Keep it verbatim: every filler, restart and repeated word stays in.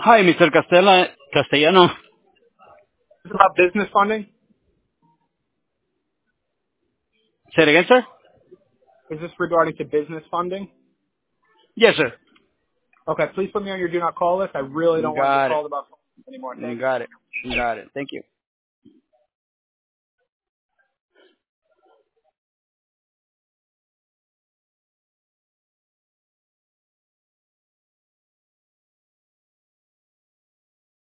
Hi, Mister Castella, Castellano. This is about business funding. Say it again, sir? Is this regarding to business funding? Yes, sir. Okay, please put me on your do not call list. I really You don't want to get got it. called about funding anymore. You Thank you. got it. You got it. Thank you.